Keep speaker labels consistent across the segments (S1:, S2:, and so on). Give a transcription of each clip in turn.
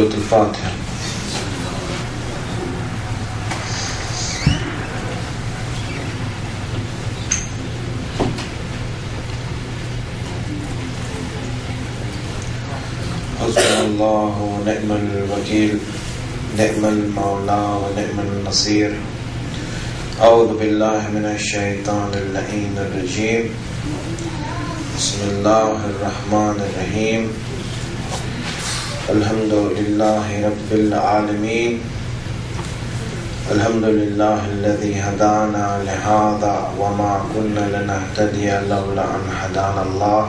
S1: Surah Al-Fatiha. Hasbunallahu wa ni'mal wakeel, ni'mal mawla wa ni'mal nasir. A'udhu billahi minash shaitanir rajim. Bismillahir rahmanir rahim. Alhamdulillahi rabbil alameen. Alhamdulillahi alladhi hadana li hadha wa ma kunna linahtadiya lawla an hadana Allah.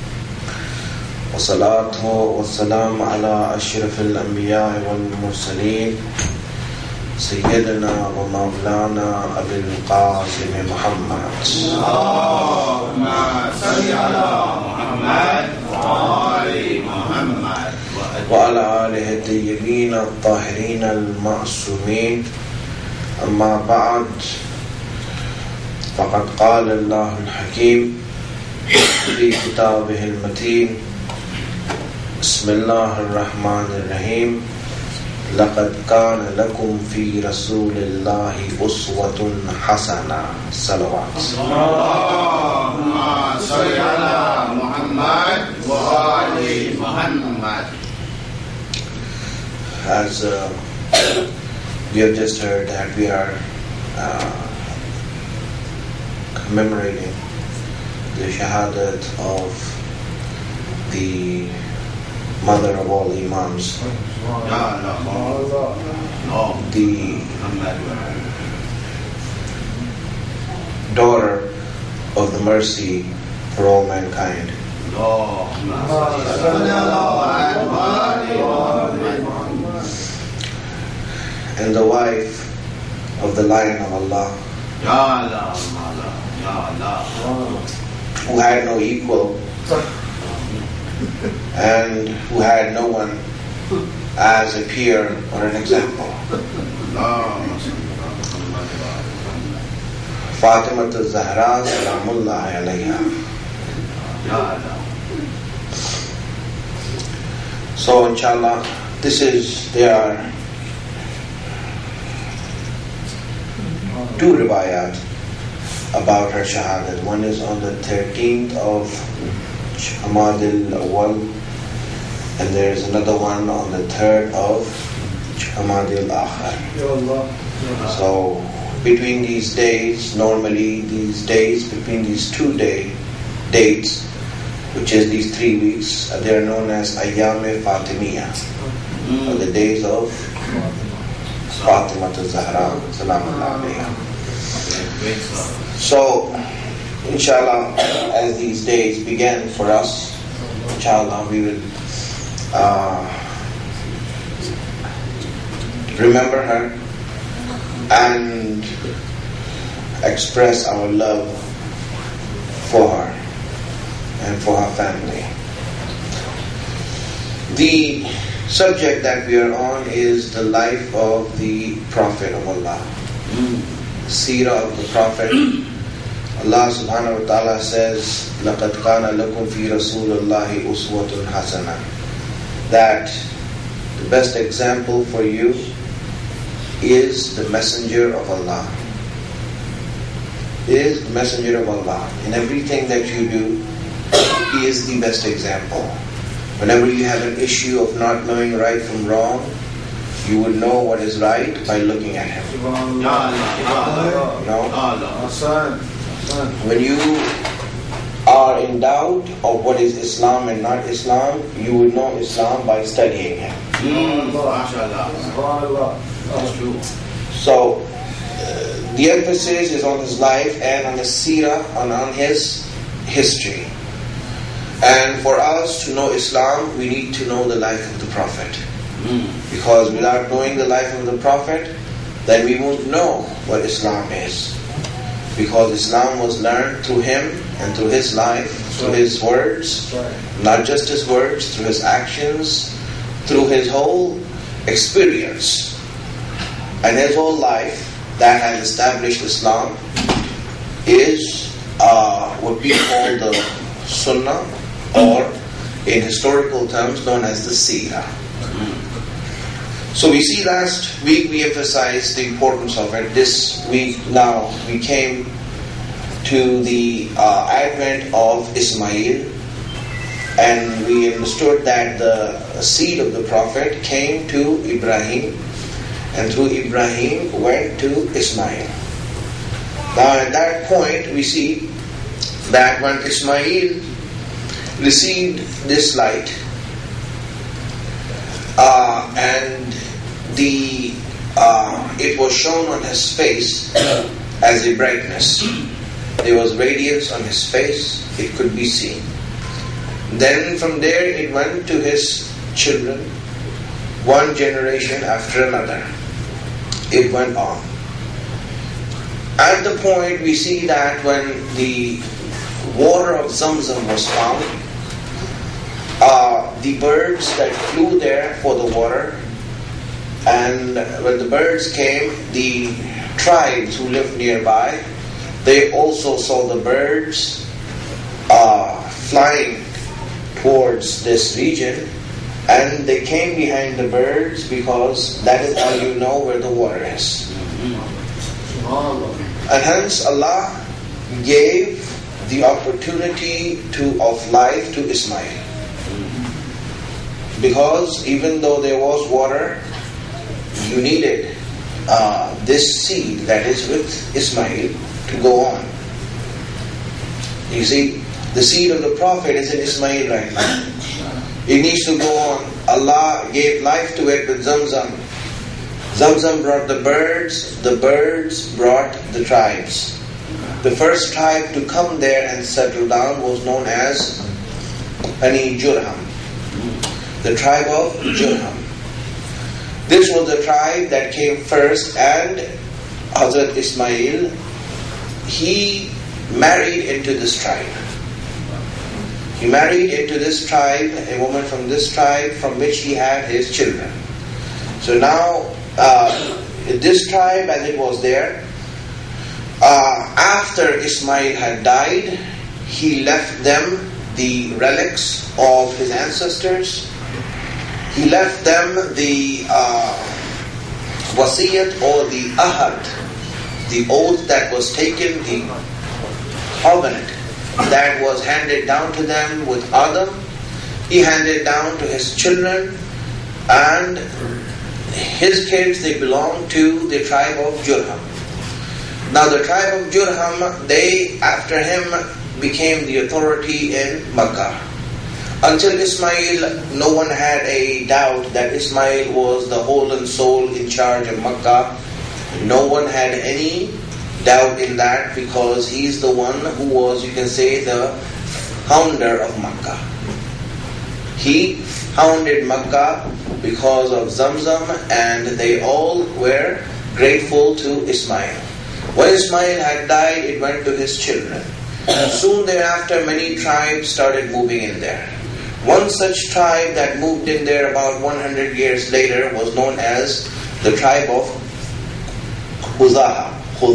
S1: والصلاة والسلام على أشرف الأنبياء والمرسلين سيدنا ومولانا أبي القاسم محمد.
S2: اللهم صل على محمد وآل محمد
S1: وعلى آله الطيبين الطاهرين المعصومين. أما بعد، فقد قال الله الحكيم في كتابه المتين: بسم الله الرحمن الرحيم. لقد كان لكم في رسول الله أسوة حسنة. صلوات.
S2: اللهم صل على محمد وآل محمد.
S1: As we have just heard that we are commemorating the shahadat of the mother of all imams, the daughter of the mercy for all mankind, and the wife of the Lion of Allah, who had no equal and who had no one as a peer or an example. Fatima al-Zahra Salamullahi alayha. So inshallah, there are two riwayat about her shahadat. One is on the 13th of Jamad al-Awwal, and there is another one on the 3rd of Jamad al-Akhir. So between these days, normally these days, between these 2 dates, which is these 3 weeks, they are known as Ayyam-e-Fatimiyya, or the days of Fatima al-Zahra Salamullahi alayha. So inshallah, as these days began for us, inshallah, we will remember her and express our love for her and for her family. The subject that we are on is the life of the Prophet of Allah, Seerah of the Prophet. Allah subhanahu wa ta'ala says, لَقَدْ كَانَ لَكُمْ فِي رَسُولِ اللَّهِ أُسْوَةٌ حَسَنَةٌ, that the best example for you is the Messenger of Allah. Is the Messenger of Allah. In everything that you do, he is the best example. Whenever you have an issue of not knowing right from wrong, you will know what is right by looking at him. When you are in doubt of what is Islam and not Islam, you will know Islam by studying him.
S2: That's true.
S1: So the emphasis is on his life and on his seerah, and on his history. And for us to know Islam, we need to know the life of the Prophet. Because without knowing the life of the Prophet, then we won't know what Islam is. Because Islam was learned through him and through his life, through his words, not just his words, through his actions, through his whole experience. And his whole life that has established Islam is what we call the Sunnah, or in historical terms known as the Seerah. So we see last week we emphasized the importance of it. This week now we came to the advent of Ismail, and we understood that the seed of the Prophet came to Ibrahim, and through Ibrahim went to Ismail. Now at that point we see that when Ismail received this light, and it was shown on his face as a brightness. There was radiance on his face, it could be seen. Then from there it went to his children, one generation after another. It went on. At the point we see that when the water of Zamzam was found, the birds that flew there for the water, and when the birds came, the tribes who lived nearby, they also saw the birds flying towards this region, and they came behind the birds because that is how you know where the water is. And hence Allah gave the opportunity of life to Ismail. Because even though there was water, you needed this seed that is with Ismail to go on. You see, the seed of the Prophet is in Ismail right now. It needs to go on. Allah gave life to it with Zamzam. Zamzam brought the birds brought the tribes. The first tribe to come there and settle down was known as Bani Jurham, the tribe of Jurham. This was the tribe that came first, and Hazrat Ismail, he married into this tribe. He married into this tribe a woman from this tribe from which he had his children. So now, this tribe, as it was there, after Ismail had died, he left them the relics of his ancestors. He left them the wasiyat or the ahad, the oath that was taken, the covenant that was handed down to them with Adam. He handed down to his children, and his kids, they belonged to the tribe of Jurham. Now the tribe of Jurham, they after him became the authority in Makkah. Until Ismail, no one had a doubt that Ismail was the whole and soul in charge of Makkah. No one had any doubt in that, because he's the one who was, you can say, the founder of Makkah. He founded Makkah because of Zamzam, and they all were grateful to Ismail. When Ismail had died, it went to his children. Soon thereafter, many tribes started moving in there. One such tribe that moved in there about 100 years later was known as the tribe of Khuzaha.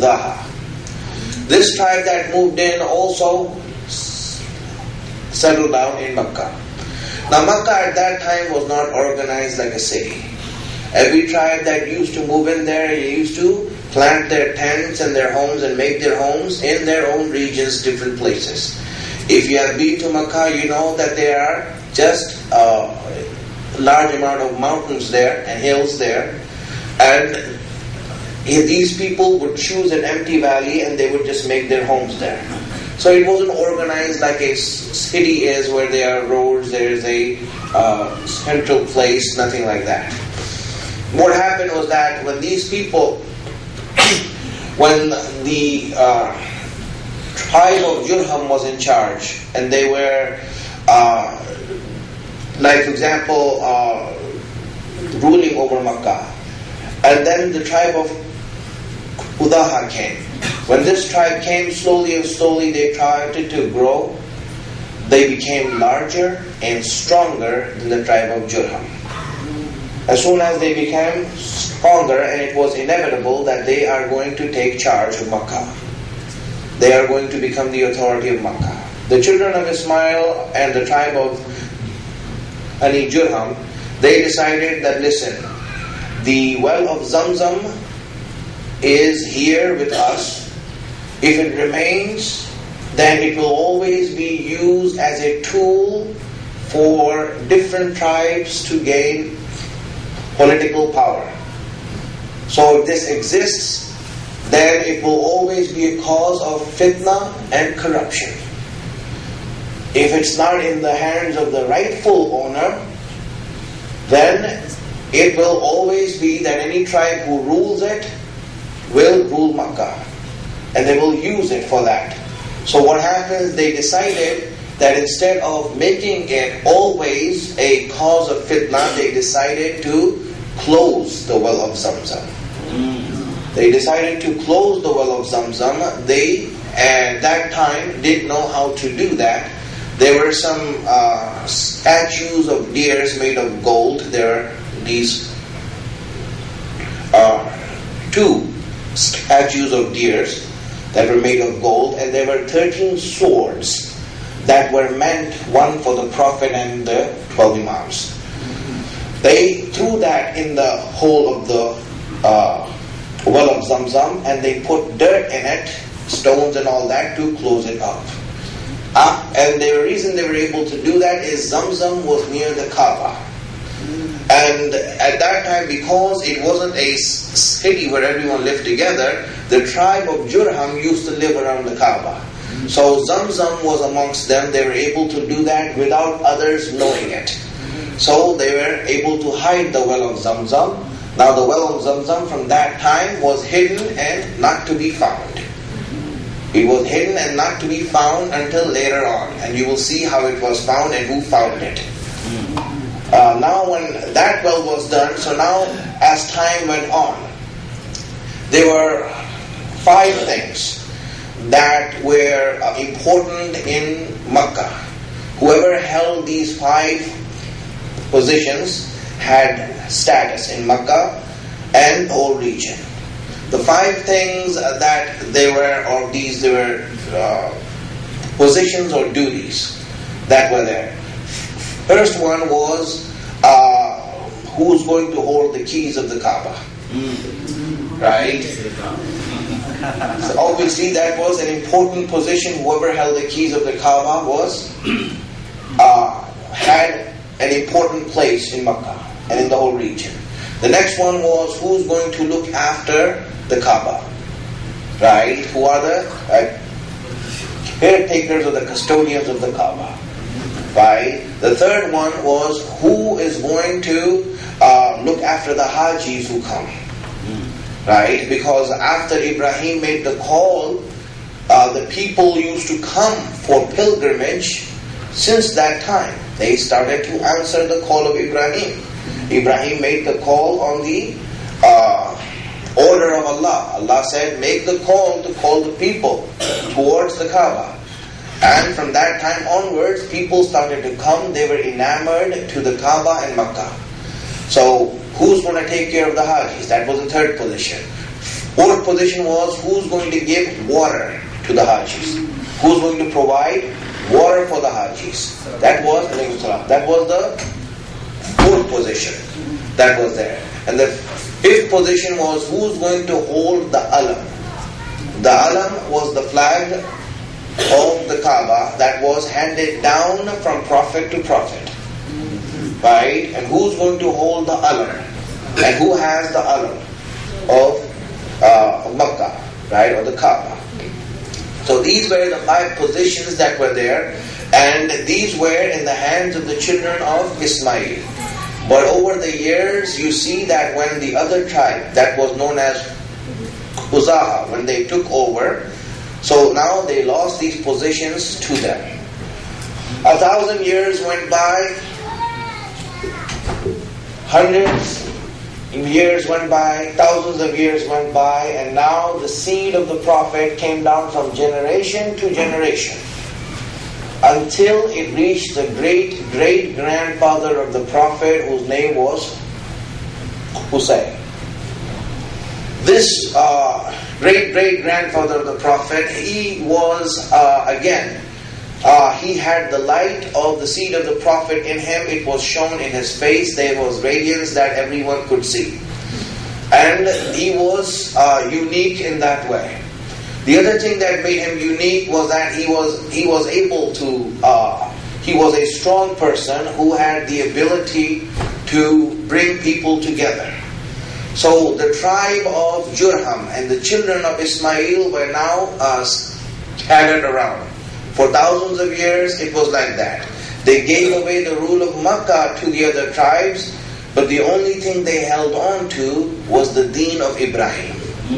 S1: This tribe that moved in also settled down in Makkah. Now Makkah at that time was not organized like a city. Every tribe that used to move in there, they used to plant their tents and their homes and make their homes in their own regions, different places. If you have been to Makkah, you know that there are just a large amount of mountains there and hills there, and these people would choose an empty valley and they would just make their homes there. So it wasn't organized like a city is, where there are roads, there is a central place, nothing like that. What happened was that when these people, when the tribe of Jurham was in charge, and they were, like for example, ruling over Makkah, and then the tribe of Khuzaha came. When this tribe came, slowly and slowly they started to grow. They became larger and stronger than the tribe of Jurham. As soon as they became stronger, and it was inevitable that they are going to take charge of Makkah. They are going to become the authority of Makkah. The children of Ismail and the tribe of Bani Jurham, they decided that, listen, the well of Zamzam is here with us. If it remains, then it will always be used as a tool for different tribes to gain political power. So if this exists, then it will always be a cause of fitna and corruption. If it's not in the hands of the rightful owner, then it will always be that any tribe who rules it will rule Makkah, and they will use it for that. So what happens, they decided that instead of making it always a cause of fitna, they decided to close the well of Zamzam. They decided to close the well of Zamzam. They, at that time, didn't know how to do that. There were some statues of deers made of gold. There are these two statues of deers that were made of gold, and there were 13 swords that were meant, one for the Prophet and the 12 Imams. They threw that in the hole of the well of Zamzam, and they put dirt in it, stones and all that, to close it up. And the reason they were able to do that is Zamzam was near the Kaaba. And at that time, because it wasn't a city where everyone lived together, the tribe of Jurham used to live around the Kaaba. So Zamzam was amongst them. They were able to do that without others knowing it. So they were able to hide the well of Zamzam. Now the well of Zamzam from that time was hidden and not to be found. It was hidden and not to be found until later on. And you will see how it was found and who found it. Now when that well was done, so now as time went on, there were 5 things that were important in Makkah. Whoever held these 5 positions had status in Makkah and the whole region. The 5 things that they were positions or duties that were there. First one was who's going to hold the keys of the Kaaba. Right? So obviously that was an important position. Whoever held the keys of the Kaaba was had an important place in Makkah and in the whole region. The next one was who's going to look after the Kaaba. Right? Who are the caretakers or the custodians of the Kaaba. Right? The third one was who is going to look after the Hajis who come. Right? Because after Ibrahim made the call, the people used to come for pilgrimage. Since that time, they started to answer the call of Ibrahim. Ibrahim made the call on the order of Allah. Allah said, make the call to call the people towards the Kaaba. And from that time onwards, people started to come. They were enamored to the Kaaba and Makkah. So, who's going to take care of the Hajis? That was the third position. Fourth position was who's going to give water to the Hajis? Who's going to provide water for the Hajis? That was the fourth position that was there. And the fifth position was who's going to hold the alam. The alam was the flag of the Kaaba that was handed down from prophet to prophet. Right? And who's going to hold the alam? And who has the alam of Makkah, right? Or the Kaaba. So these were the 5 positions that were there, and these were in the hands of the children of Ismail. But over the years, you see that when the other tribe, that was known as Khuza'a, when they took over, so now they lost these positions to them. 1,000 years went by, hundreds of years went by, thousands of years went by, and now the seed of the Prophet came down from generation to generation until it reached the great-great-grandfather of the Prophet, whose name was Hussein. This great-great-grandfather of the Prophet, he was, he had the light of the seed of the Prophet in him. It was shown in his face. There was radiance that everyone could see. And he was unique in that way. The other thing that made him unique was that he was able to, he was a strong person who had the ability to bring people together. So the tribe of Jurham and the children of Ismail were now scattered around. For thousands of years it was like that. They gave away the rule of Makkah to the other tribes, but the only thing they held on to was the deen of Ibrahim.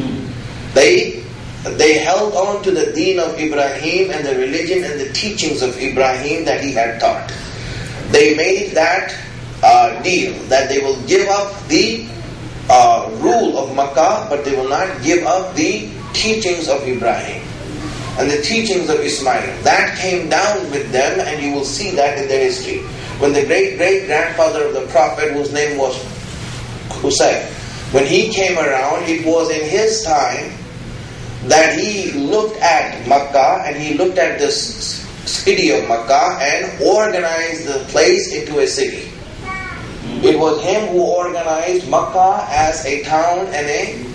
S1: They held on to the deen of Ibrahim and the religion and the teachings of Ibrahim that he had taught. They made that deal that they will give up the rule of Makkah, but they will not give up the teachings of Ibrahim and the teachings of Ismail. That came down with them, and you will see that in their history. When the great-great-grandfather of the Prophet, whose name was Qusay, when he came around, it was in his time that he looked at Makkah and he looked at this city of Makkah and organized the place into a city. It was him who organized Makkah as a town and a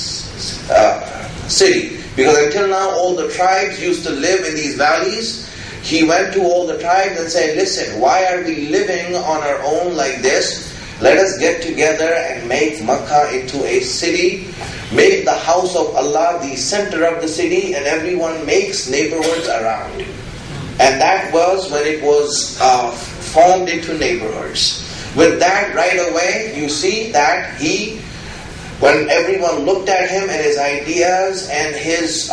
S1: city. Because until now all the tribes used to live in these valleys. He went to all the tribes and said, listen, why are we living on our own like this? Let us get together and make Makkah into a city. Make the house of Allah the center of the city, and everyone makes neighborhoods around. And that was when it was formed into neighborhoods. With that, right away, you see that when everyone looked at him and his ideas and his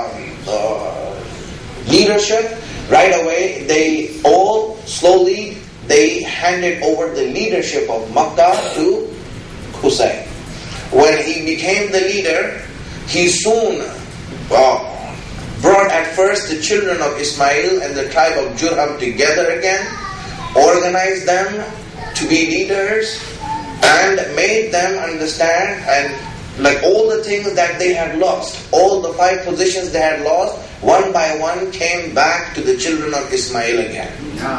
S1: leadership, right away, they all slowly, they handed over the leadership of Makkah to Qusay. When he became the leader, he soon brought at first the children of Ismail and the tribe of Jurham together again, organized them to be leaders, and made them understand, and like all the things that they had lost, all the 5 positions they had lost, one by one came back to the children of Ismail again.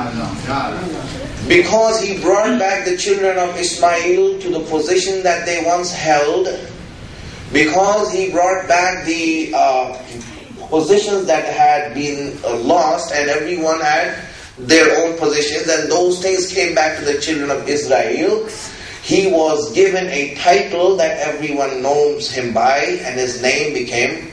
S1: Because he brought back the children of Ismail to the position that they once held, because he brought back the positions that had been lost, and everyone had their own positions, and those things came back to the children of Israel, he was given a title that everyone knows him by, and his name became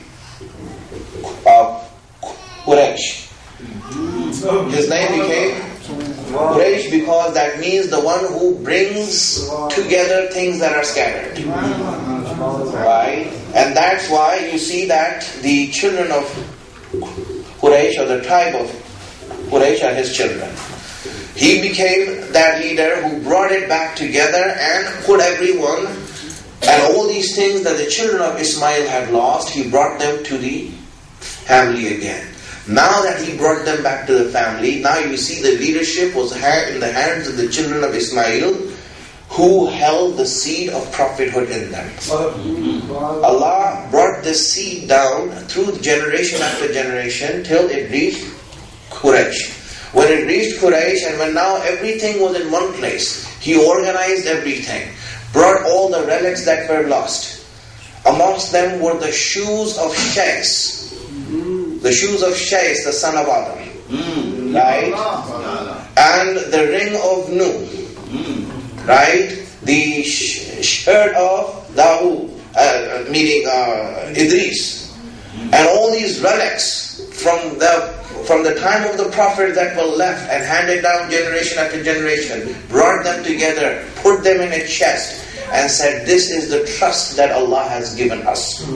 S1: Quraysh. His name became Quraysh because that means the one who brings together things that are scattered. Right? And that's why you see that the children of Quraysh, or the tribe of Quraysh, are his children. He became that leader who brought it back together and put everyone, and all these things that the children of Ismail had lost, he brought them to the family again. Now that he brought them back to the family, now you see the leadership was in the hands of the children of Ismail, who held the seed of prophethood in them. Allah brought this seed down through generation after generation till it reached Quraysh. When it reached Quraysh, and when now everything was in one place, he organized everything, brought all the relics that were lost. Amongst them were the shoes of Shais. The shoes of Shais, the son of Adam. Right? And the ring of Nuh. Right? The shirt of Dawood, meaning Idris. And all these relics from the time of the Prophet that were left and handed down generation after generation, brought them together, put them in a chest, and said, this is the trust that Allah has given us.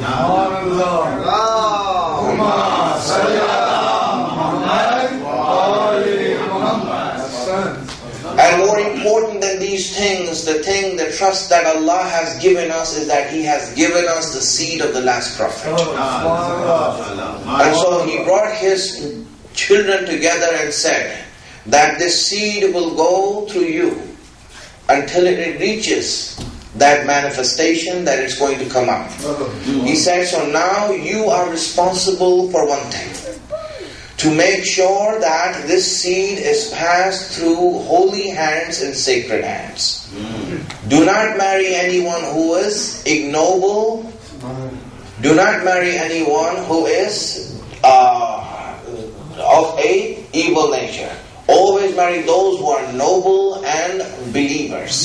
S1: And more important than these things, the trust that Allah has given us is that He has given us the seed of the last Prophet. And so He brought His children together and said that this seed will go through you until it reaches that manifestation that it's going to come out. He said, so now you are responsible for one thing, to make sure that this seed is passed through holy hands and sacred hands. Do not marry anyone who is ignoble. Do not marry anyone who is of a evil nature. Always marry those who are noble and believers.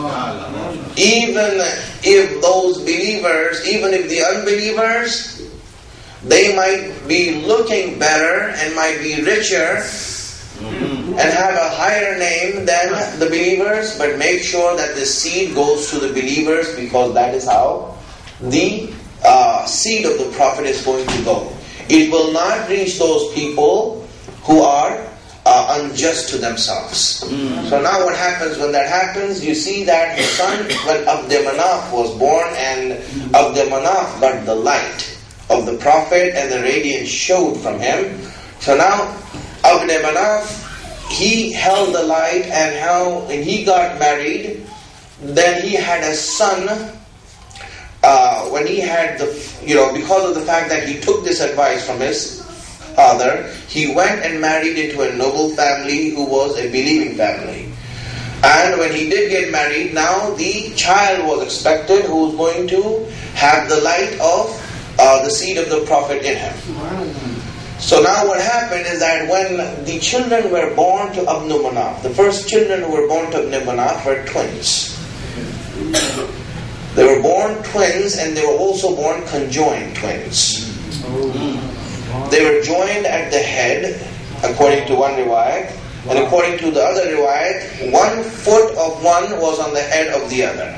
S1: Even if those believers, even if the unbelievers, they might be looking better and might be richer and have a higher name than the believers, but make sure that the seed goes to the believers, because that is how the seed of the Prophet is going to go. It will not reach those people who are unjust to themselves. So now what happens when that happens? You see that the son, when Abd Manaf was born, and Abd Manaf got the light of the Prophet and the radiance showed from him. So now Abd Manaf, he held the light, and how when he got married, then he had a son. When he had because of the fact that he took this advice from his father, he went and married into a noble family who was a believing family. And when he did get married, now the child was expected who was going to have the light of the seed of the Prophet in him. So now what happened is that when the children were born to Abd Manaf, the first children who were born to Abd Manaf were twins. They were born twins, and they were also born conjoined twins. They were joined at the head, according to one riwayat, and according to the other riwayat, 1 foot of one was on the head of the other.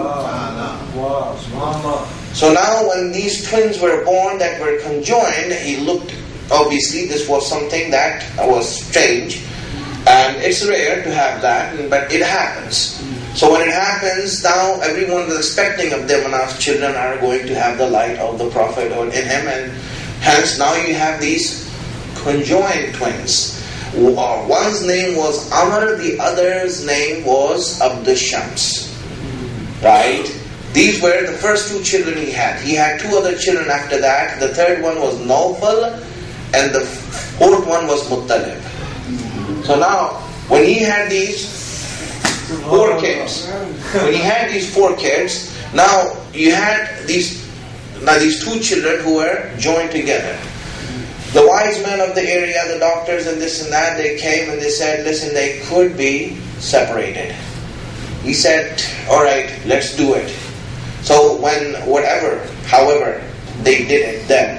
S1: So now when these twins were born that were conjoined, he looked, obviously this was something that was strange, and it's rare to have that, but it happens. So when it happens, now everyone is expecting Abd Manaf's children are going to have the light of the Prophet in him, and hence now you have these conjoined twins. One's name was Amr, the other's name was Abd Shams. Right? These were the first two children he had. He had two other children after that. The third one was Nawfal, and the fourth one was Muttalib. So now, when he had these four kids, now you had these two children who were joined together. The wise men of the area, the doctors and this and that, they came and they said, listen, they could be separated. He said, alright, let's do it. So however, they did it then,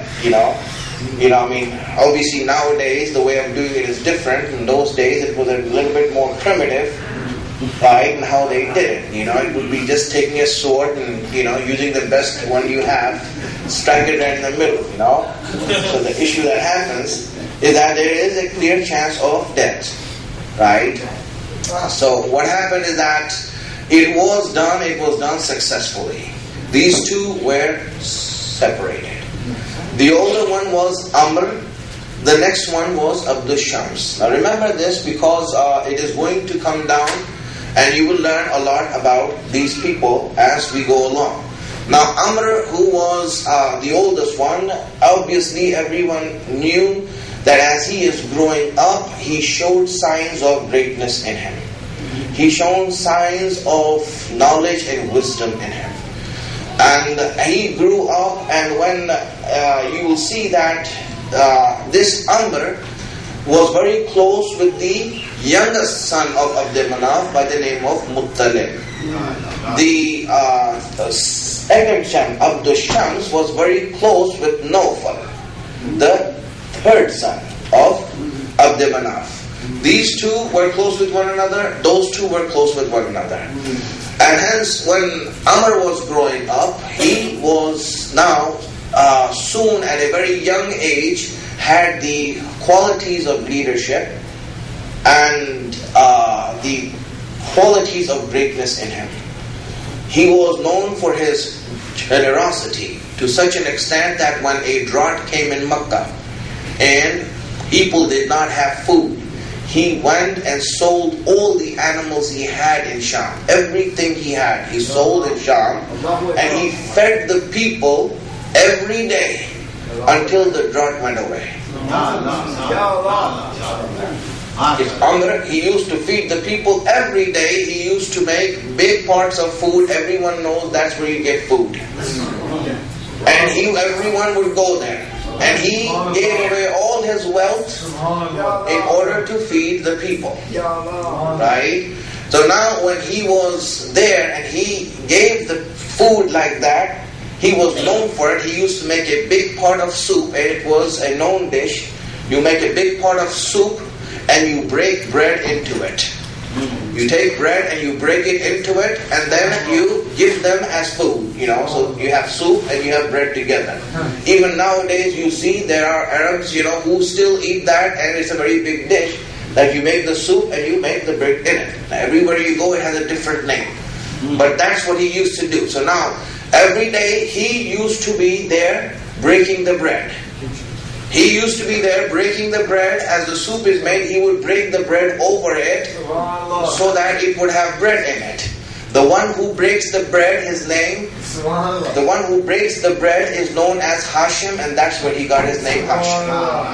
S1: obviously nowadays the way of doing it is different. In those days it was a little bit more primitive, right, and how they did it. It would be just taking a sword and, using the best one you have, strike it right in the middle, So the issue that happens is that there is a clear chance of death, right? So what happened is that it was done successfully. These two were separated. The older one was Amr, the next one was Abd Shams. Now remember this, because it is going to come down, and you will learn a lot about these people as we go along. Now Amr, who was the oldest one, obviously everyone knew that as he is growing up, he showed signs of greatness in him. He showed signs of knowledge and wisdom in him. And he grew up, and when you will see that this Amr was very close with the youngest son of Abd Manaf by the name of Muttalib. The second son, Abd Shams, was very close with Nawfal, the third son of Abd Manaf. These two were close with one another, those two were close with one another. And hence when Amr was growing up, he was now soon at a very young age had the qualities of leadership and the qualities of greatness in him. He was known for his generosity to such an extent that when a drought came in Makkah and people did not have food, he went and sold all the animals he had in Sham. Everything he had, he sold in Sham, and he fed the people every day until the drought went away. If Amr, he used to feed the people every day. He used to make big parts of food. Everyone knows that's where you get food. And everyone would go there. And he gave away all his wealth in order to feed the people. Right? So now when he was there and he gave the food like that, he was known for it. He used to make a big pot of soup, and it was a known dish. You make a big pot of soup and you break bread into it. You take bread and you break it into it, and then you give them as food. So you have soup and you have bread together. Even nowadays you see there are Arabs, who still eat that, and it's a very big dish. That you make the soup and you make the bread in it. Now, everywhere you go, it has a different name. But that's what he used to do. So now, every day he used to be there breaking the bread. He used to be there breaking the bread. As the soup is made, he would break the bread over it so that it would have bread in it. The one who breaks the bread, his name, the one who breaks the bread is known as Hashim, and that's where he got his name, Hashim.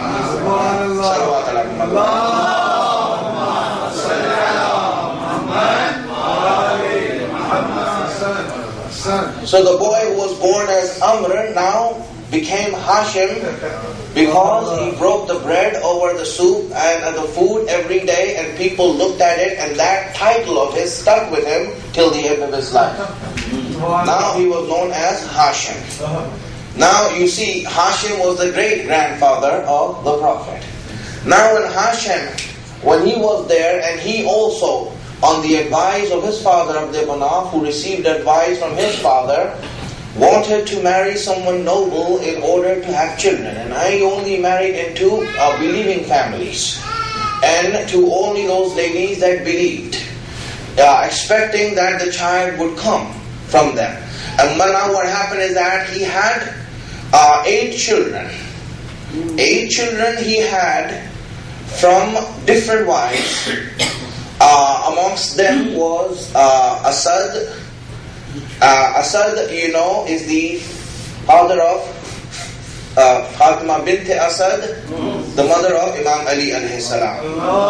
S1: So the boy who was born as Amr now became Hashim because he broke the bread over the soup and the food every day, and people looked at it, and that title of his stuck with him till the end of his life. Now he was known as Hashim. Now you see, Hashim was the great-grandfather of the Prophet. Now when Hashim, when he was there, and he also, on the advice of his father Abd Manaf, who received advice from his father, wanted to marry someone noble in order to have children. And I only married into believing families, and to only those ladies that believed, expecting that the child would come from them. And now what happened is that he had 8 children. 8 children he had from different wives. Amongst them was Asad. Asad, is the father of Fatima bint Asad, the mother of Imam Ali alayhi salam.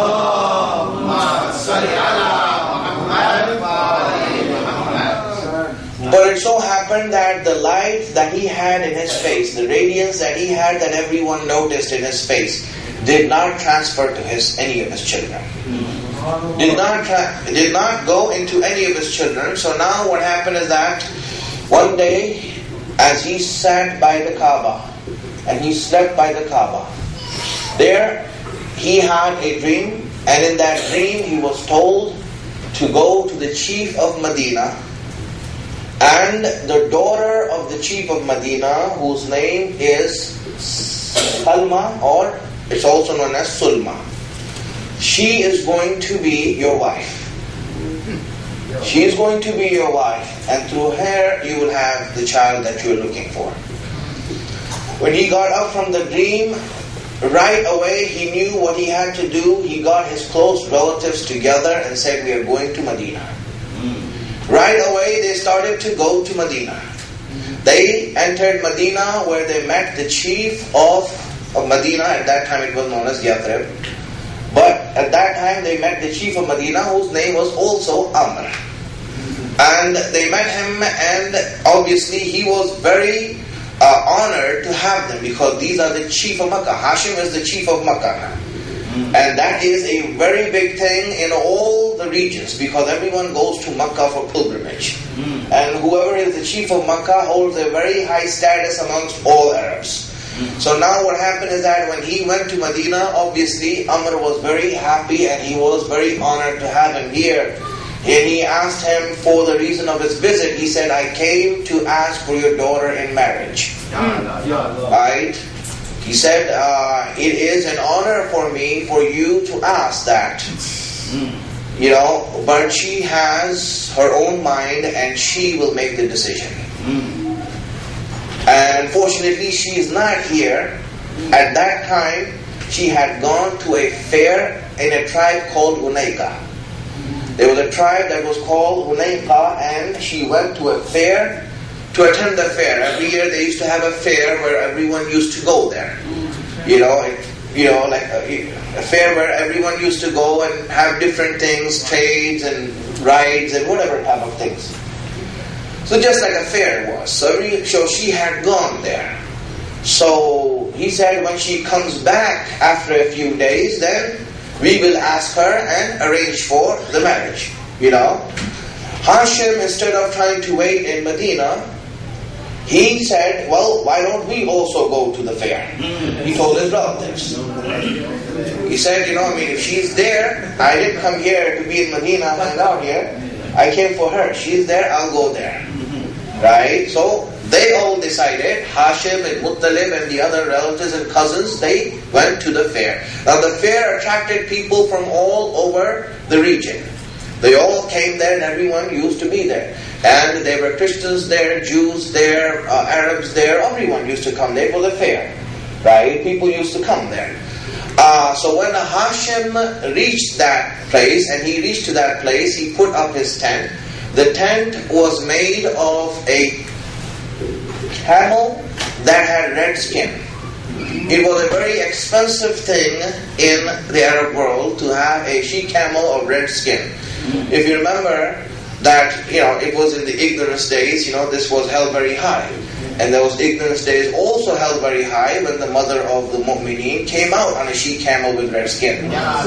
S1: But it so happened that the light that he had in his face, the radiance that he had that everyone noticed in his face, did not transfer to any of his children. Did not go into any of his children. So now what happened is that one day, as he sat by the Kaaba and he slept by the Kaaba, there he had a dream, and in that dream he was told to go to the chief of Medina, and the daughter of the chief of Medina, whose name is Salma, or it's also known as Sulma. She is going to be your wife. She is going to be your wife, and through her you will have the child that you are looking for. When he got up from the dream, right away he knew what he had to do. He got his close relatives together and said, we are going to Medina. Right away they started to go to Medina. They entered Medina, where they met the chief of Medina. At that time it was known as Yathrib. But at that time they met the chief of Medina, whose name was also Amr. And they met him, and obviously he was very honored to have them, because these are the chief of Makkah. Hashim is the chief of Makkah. And that is a very big thing in all the regions, because everyone goes to Makkah for pilgrimage. And whoever is the chief of Makkah holds a very high status amongst all Arabs. So now what happened is that when he went to Medina, obviously Amr was very happy and he was very honored to have him here. And he asked him for the reason of his visit. He said, I came to ask for your daughter in marriage. Right? He said, it is an honor for me for you to ask that. But she has her own mind and she will make the decision. And unfortunately she is not here. At that time she had gone to a fair in a tribe called Hunayka. There was a tribe that was called Hunayka, and she went to a fair to attend the fair. Every year they used to have a fair where everyone used to go there. like a fair where everyone used to go and have different things, trades and rides and whatever type of things. So just like a fair was. So she had gone there. So he said when she comes back after a few days, then we will ask her and arrange for the marriage. Hashim, instead of trying to wait in Medina, he said, well, why don't we also go to the fair? He told his relatives. He said, if she's there, I didn't come here to be in Medina, hang out here. I came for her. She's there, I'll go there. Right? So they all decided, Hashim and Muttalib and the other relatives and cousins, they went to the fair. Now the fair attracted people from all over the region. They all came there and everyone used to be there. And there were Christians there, Jews there, Arabs there, everyone used to come there for the fair. Right? People used to come there. So when Hashim reached that place, and he reached to that place, he put up his tent. The tent was made of a camel that had red skin. It was a very expensive thing in the Arab world to have a she-camel of red skin. If you remember that, it was in the ignorance days, this was held very high. And those ignorance days also held very high when the mother of the mu'mineen came out on a she-camel with red skin.
S2: That's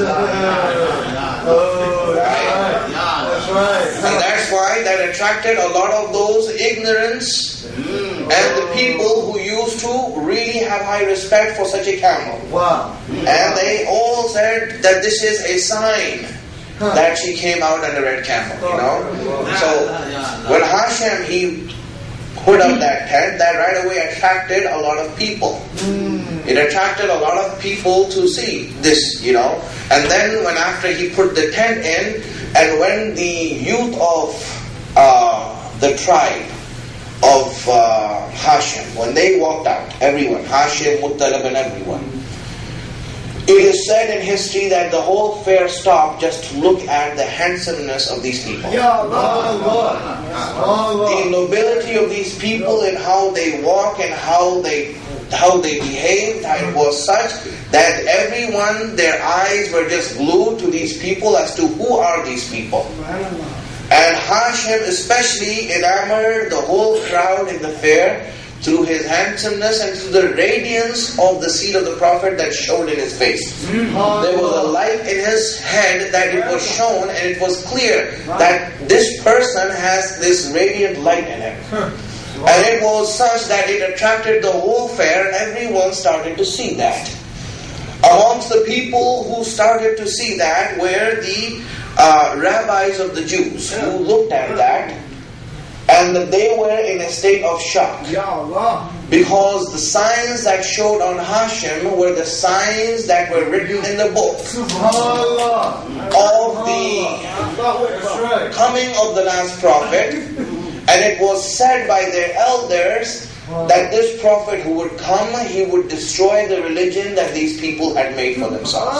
S2: right.
S1: And that's why that attracted a lot of those ignorance and the people who used to really have high respect for such a camel.
S2: Wow.
S1: And they all said that this is a sign that she came out on a red camel, So when Hashim, he put up that tent, that right away attracted a lot of people. It attracted a lot of people to see this, And then when after he put the tent in, and when the youth of the tribe of Hashim, when they walked out, everyone, Hashim, Muttalib and everyone, it is said in history that the whole fair stopped just to look at the handsomeness of these people. The nobility of these people and how they walk and how they behaved, it was such that everyone, their eyes were just glued to these people as to who are these people. And Hashim especially enamored the whole crowd in the fair through his handsomeness and through the radiance of the seed of the Prophet that shone in his face. There was a light in his head that it was shown, and it was clear that this person has this radiant light in him. And it was such that it attracted the whole fair, and everyone started to see that. Amongst the people who started to see that were the rabbis of the Jews, who looked at that, and they were in a state of shock. Because the signs that showed on Hashim were the signs that were written in the book of the coming of the last prophet. And it was said by their elders that this prophet who would come, he would destroy the religion that these people had made for themselves.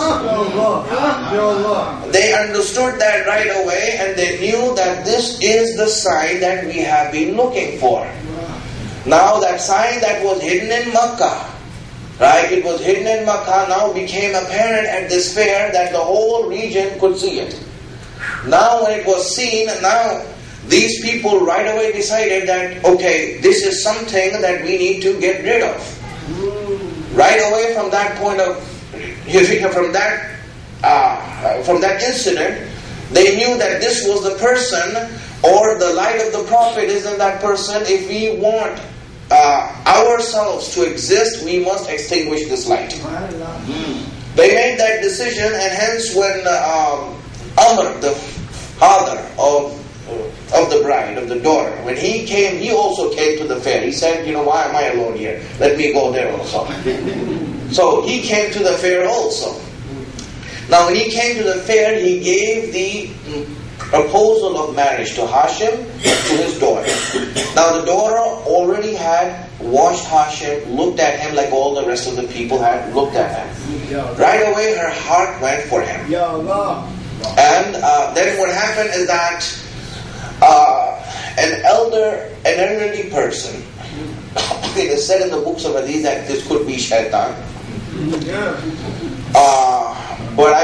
S1: They understood that right away, and they knew that this is the sign that we have been looking for. Now that sign that was hidden in Makkah, right, it was hidden in Makkah, now became apparent at this fair that the whole region could see it. Now when it was seen, now these people right away decided that, okay, this is something that we need to get rid of. Right away from that point of, from that incident, they knew that this was the person, or the light of the Prophet is in that person. If we want ourselves to exist, we must extinguish this light. They made that decision, and hence when Amr, the father of the bride, of the daughter, when he came, he also came to the fair. He said, why am I alone here? Let me go there also. So he came to the fair also. Now when he came to the fair, he gave the proposal of marriage to Hashim, to his daughter. Now the daughter already had watched Hashim, looked at him like all the rest of the people had looked at him. Right away her heart went for him. And then what happened is that an elderly person, it is said in the books of Hadith that this could be shaitan.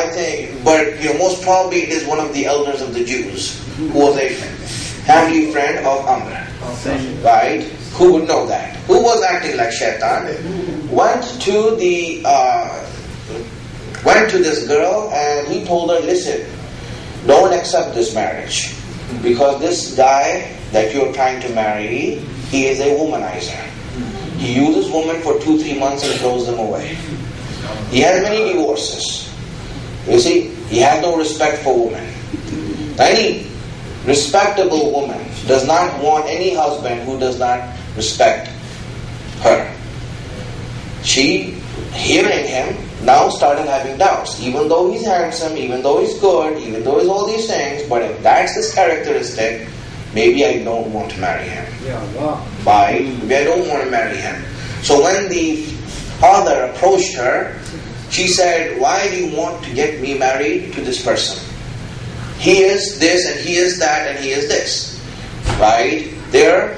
S1: I think, but most probably it is one of the elders of the Jews who was a family friend of Amr. Right? Who would know that? Who was acting like shaitan? Went to this girl and he told her, listen, don't accept this marriage. Because this guy that you're trying to marry, he is a womanizer. He uses women for 2-3 months and throws them away. He has many divorces. You see, he has no respect for women. Any respectable woman does not want any husband who does not respect her. She, hearing him, now started having doubts. Even though he's handsome, even though he's good, even though he's all these things, but if that's his characteristic, maybe I don't want to marry him. Maybe I don't want to marry him. So when the father approached her, she said, why do you want to get me married to this person? He is this and he is that and he is this. Right? There are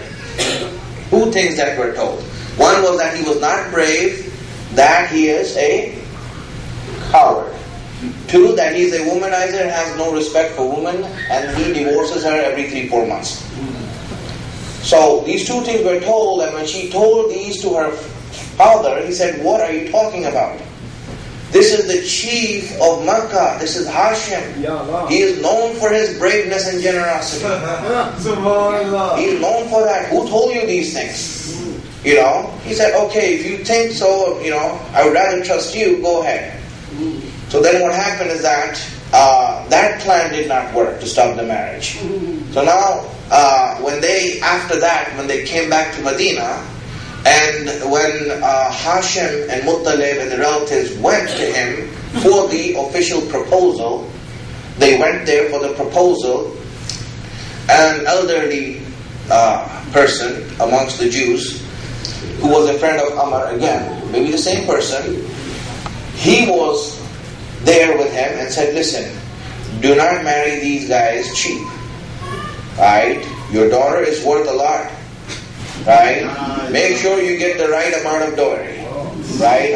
S1: 2 things that were told. One was that he was not brave, that he is a coward. 2, that he is a womanizer and has no respect for women, and he divorces her every 3-4 months. So these 2 things were told, and when she told these to her father, he said, what are you talking about? This is the chief of Makkah. This is Hashim. He is known for his braveness and generosity. He is known for that. Who told you these things? He said, okay, if you think so, I would rather trust you, go ahead. So then what happened is that that plan did not work to stop the marriage. So now, when they came back to Medina, and when Hashim and Muttalib and the relatives went to him for the official proposal, they went there for the proposal. An elderly person amongst the Jews, who was a friend of Amr again, maybe the same person, he was there with him and said, listen, do not marry these guys cheap. Right? Your daughter is worth a lot. Right? Make sure you get the right amount of dowry. Right?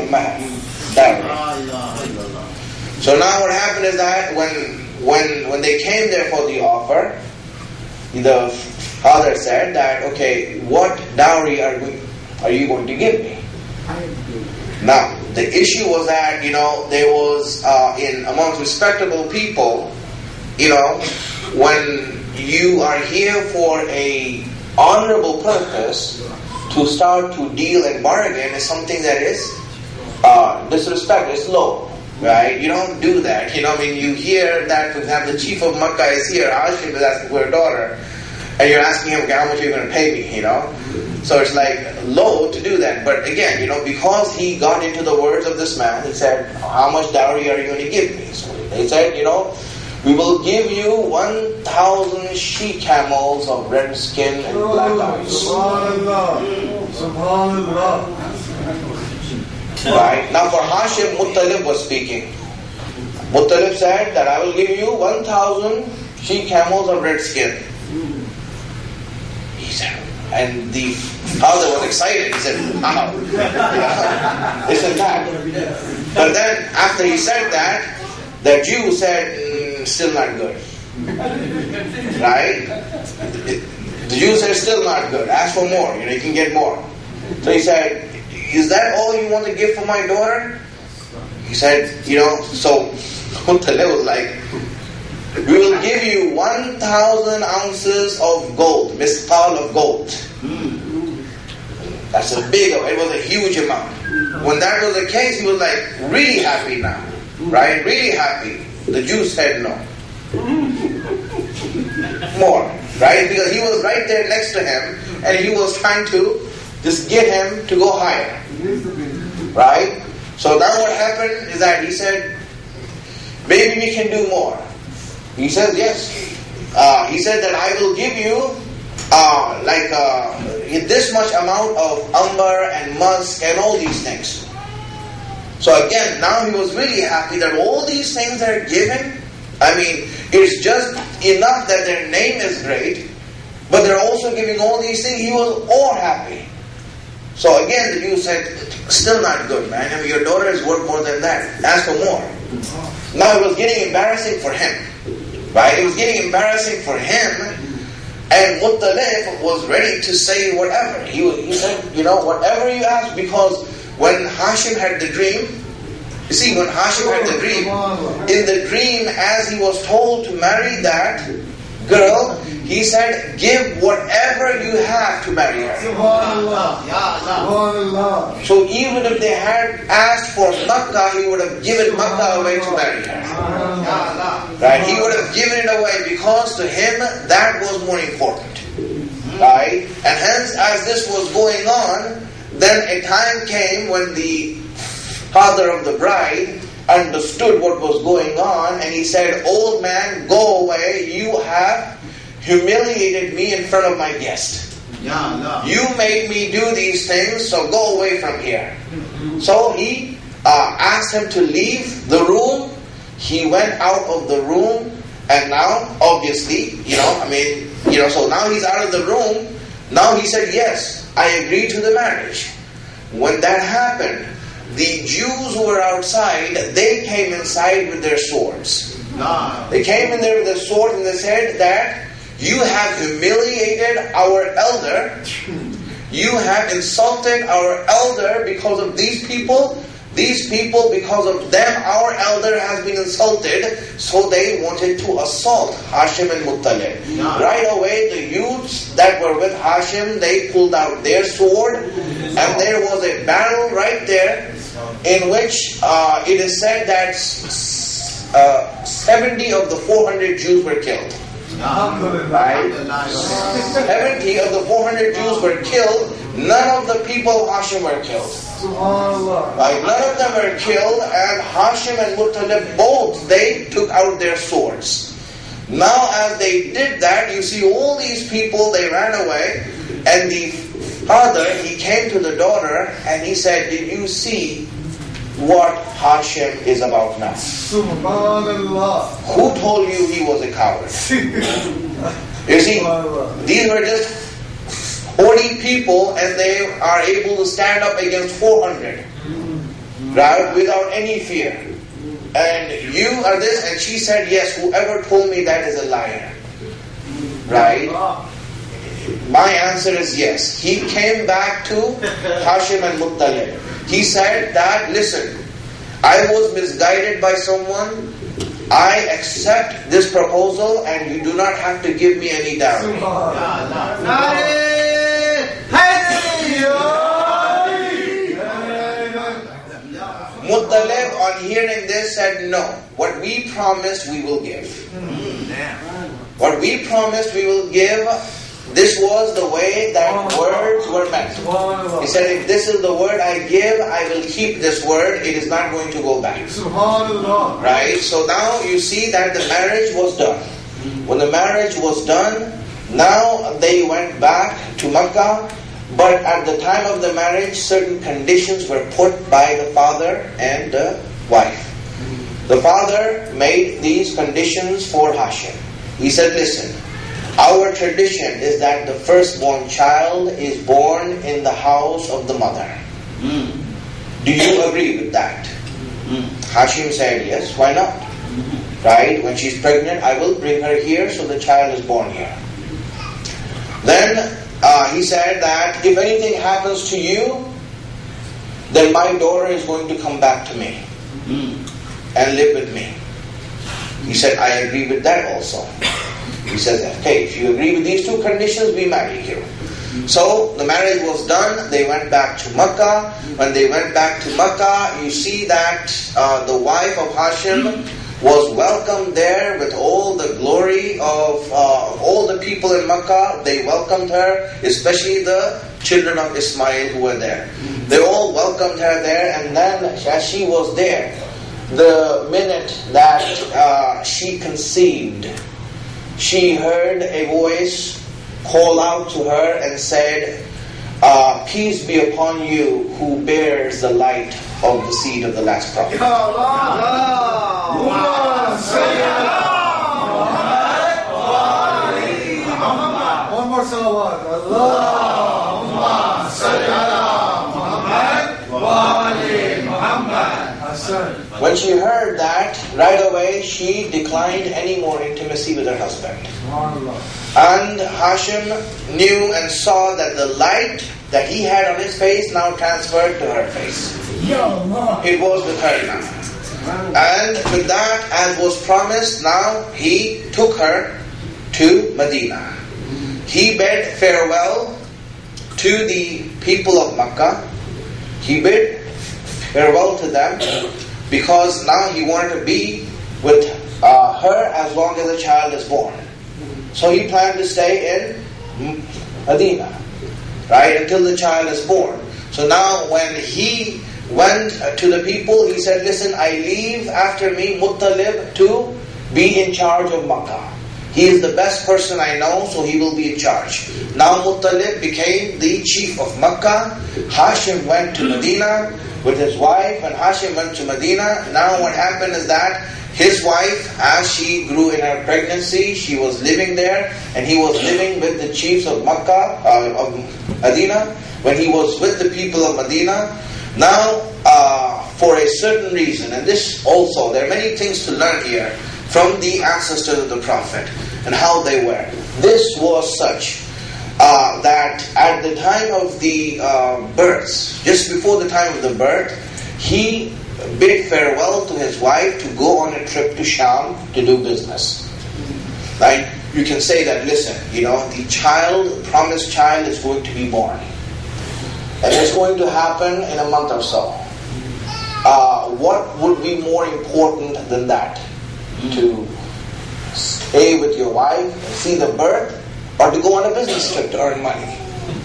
S1: So now what happened is that when they came there for the offer, the father said that, okay, what dowry are you going to give me? Now, the issue was that, there was, amongst respectable people, when you are here for a honorable purpose, to start to deal and bargain is something that is disrespect, it's low. Right? You don't do that. You hear that, for example, the chief of Makkah is here, Hashim is asking for a daughter, and you're asking him, okay, how much are you going to pay me, So it's like low to do that. But again, because he got into the words of this man, he said, how much dowry are you going to give me? So he said, we will give you 1,000 she-camels of red skin and black eyes.
S2: Subhanallah.
S1: Right? Now for Hashim, Muttalib was speaking. Muttalib said that I will give you 1,000 she-camels of red skin. He said, and the father was excited. He said, wow. This and that. But then after he said that, the Jew said, still not good. Right? The Jew said, still not good. Ask for more. You can get more. So he said, is that all you want to give for my daughter? He said, so Muttalib was like, we will give you 1,000 ounces of gold, misqal of gold. That's a big, it was a huge amount. When that was the case, he was like really happy now. Right? Really happy. The Jew said no. More. Right? Because he was right there next to him and he was trying to just get him to go higher. Right? So now what happened is that he said, maybe we can do more. He says, yes. He said that I will give you this much amount of amber and musk and all these things. So again, now he was really happy that all these things that are given, it's just enough that their name is great, but they're also giving all these things. He was all happy. So again the Jews said, still not good, man. I mean, your daughter is worth more than that. Ask for more. Now it was getting embarrassing for him. Right? It was getting embarrassing for him. And Muttalib was ready to say whatever. He said, whatever you ask, because when Hashim had the dream, you see, when Hashim had the dream, in the dream, as he was told to marry that girl, he said, give whatever you have to marry her. So even if they had asked for Makkah, he would have given Makkah away to marry her. Right? He would have given it away because to him that was more important. Right? And hence, as this was going on, then a time came when the father of the bride understood what was going on, and he said, old man, go away, you have humiliated me in front of my guest. You made me do these things, so go away from here. So he asked him to leave the room. He went out of the room, and now, obviously, so now he's out of the room. Now he said, yes, I agree to the marriage. When that happened, the Jews who were outside, they came inside with their swords. They came in there with their swords and they said that you have humiliated our elder. You have insulted our elder because of these people. These people, because of them, our elder has been insulted. So they wanted to assault Hashim and Muttalib. Right away, the youths that were with Hashim, they pulled out their sword. And there was a battle right there in which it is said that 70 of the 400 Jews were killed. Right? 70 of the 400 Jews were killed. None of the people of Hashim were killed. Right? None of them were killed, and Hashim and Muttalib both, they took out their swords. Now as they did that, you see all these people, they ran away, and the father, he came to the daughter and he said, did you see what Hashim is about now? Who told you he was a coward? You see, these were just 40 people and they are able to stand up against 400, right, without any fear. And you are this, and she said, yes, whoever told me that is a liar. Right? My answer is yes. He came back to Hashim and Muttalib. He said that, listen, I was misguided by someone. I accept this proposal and you do not have to give me any dowry. Muttalib, on hearing this, said, no. What we promised, we will give. What we promised, we will give. This was the way that words were meant. He said, if this is the word I give, I will keep this word. It is not going to go back. Right? So now you see that the marriage was done. When the marriage was done, now they went back to Makkah. But at the time of the marriage, certain conditions were put by the father and the wife. The father made these conditions for Hashim. He said, listen, our tradition is that the firstborn child is born in the house of the mother. Do you agree with that? Hashim said, yes, why not? Right? When she's pregnant, I will bring her here so the child is born here. Then he said that if anything happens to you, then my daughter is going to come back to me and live with me. He said, I agree with that also. He says, okay, if you agree with these two conditions, we marry you. So the marriage was done. They went back to Makkah. When they went back to Makkah, you see that the wife of Hashim was welcomed there with all the glory of all the people in Makkah. They welcomed her, especially the children of Ismail who were there. They all welcomed her there, and then as she was there, the minute that she conceived, she heard a voice call out to her and said, peace be upon you who bears the light of the seed of the last prophet.
S2: One more salawat. Allahumma salli ala
S1: When she heard that, right away she declined any more intimacy with her husband. And Hashim knew and saw that the light that he had on his face now transferred to her face. It was with her now. And with that, as was promised, now he took her to Medina. He bid farewell to the people of Makkah. He bid farewell to them because now he wanted to be with her as long as the child is born. So he planned to stay in Medina, right, until the child is born. So now when he went to the people, he said, listen, I leave after me Muttalib to be in charge of Makkah. He is the best person I know, so he will be in charge. Now Muttalib became the chief of Makkah. Hashim went to Medina with his wife. When Hashim went to Medina, now what happened is that his wife, as she grew in her pregnancy, she was living there, and he was living with the chiefs of Makkah, of Medina. When he was with the people of Medina, now for a certain reason, and this also, there are many things to learn here from the ancestors of the Prophet and how they were. This was such that at the time of the births, just before the time of the birth, he bid farewell to his wife to go on a trip to Sham to do business. Right? You can say that, listen, the child, promised child is going to be born. And it's going to happen in a month or so. What would be more important than that? To stay with your wife and see the birth, or to go on a business trip to earn money?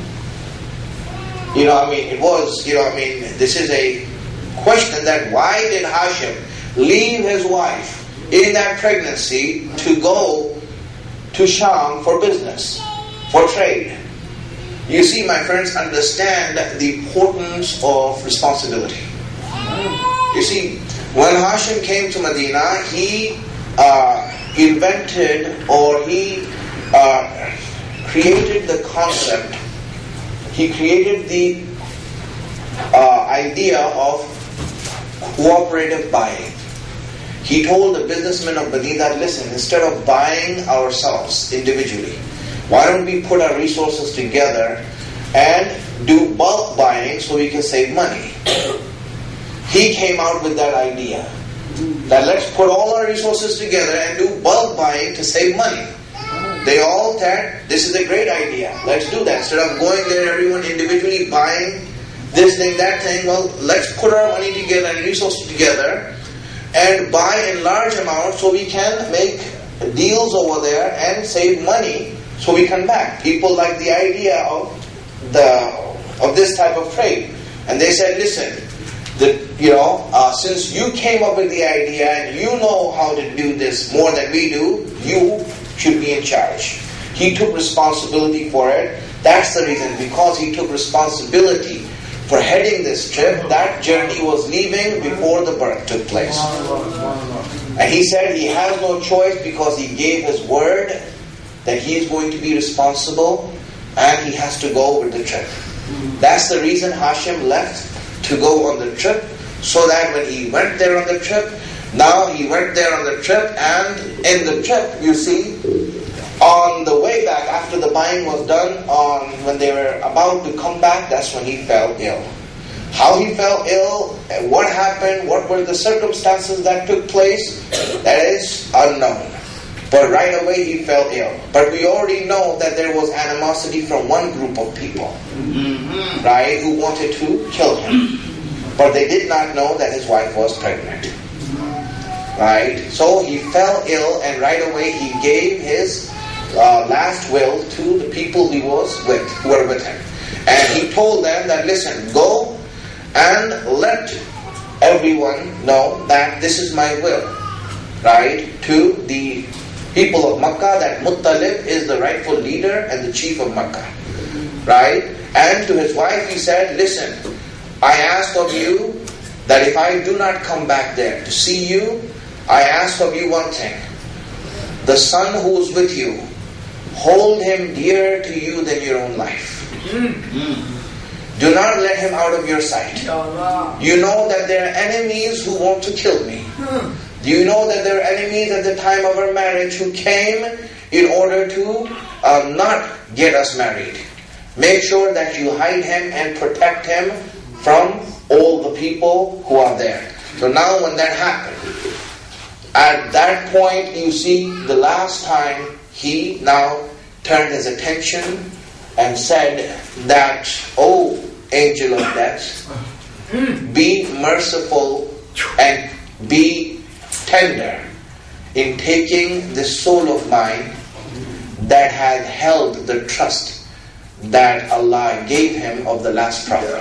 S1: This is a question that why did Hashim leave his wife in that pregnancy to go to Sham for business, for trade? You see, my friends, understand the importance of responsibility. You see, when Hashim came to Medina, he invented, or he created the concept, he created the idea of cooperative buying. He told the businessmen of Medina that, listen, instead of buying ourselves individually, why don't we put our resources together and do bulk buying so we can save money? He came out with that idea, that let's put all our resources together and do bulk buying to save money. They all said, this is a great idea, let's do that. Instead of going there, everyone individually buying this thing, that thing, well, let's put our money together and resources together and buy in large amounts so we can make deals over there and save money so we come back. People like the idea of this type of trade. And they said, listen, since you came up with the idea and you know how to do this more than we do, you should be in charge. He took responsibility for it. That's the reason, because he took responsibility for heading this trip. That journey was leaving before the birth took place. And he said he has no choice because he gave his word that he is going to be responsible and he has to go with the trip. That's the reason Hashim left to go on the trip, so that when he went there on the trip, now he went there on the trip, and in the trip, you see, on the way back after the buying was done, when they were about to come back, that's when he fell ill. How he fell ill, and what happened, what were the circumstances that took place, that is unknown. But right away he fell ill. But we already know that there was animosity from one group of people, right, who wanted to kill him. But they did not know that his wife was pregnant. Right? So he fell ill, and right away he gave his last will to the people he was with, who were with him. And he told them that, listen, go and let everyone know that this is my will, right, to the people of Makkah, that Muttalib is the rightful leader and the chief of Makkah, right? And to his wife he said, listen, I ask of you that if I do not come back there to see you, I ask of you one thing. The son who is with you, hold him dearer to you than your own life. Do not let him out of your sight. You know that there are enemies who want to kill me. Do you know that there are enemies at the time of our marriage who came in order to not get us married? Make sure that you hide him and protect him from all the people who are there. So now when that happened, at that point you see the last time he now turned his attention and said that, "Oh, angel of death, be merciful and be tender in taking this soul of mine that had held the trust that Allah gave him of the last prophet.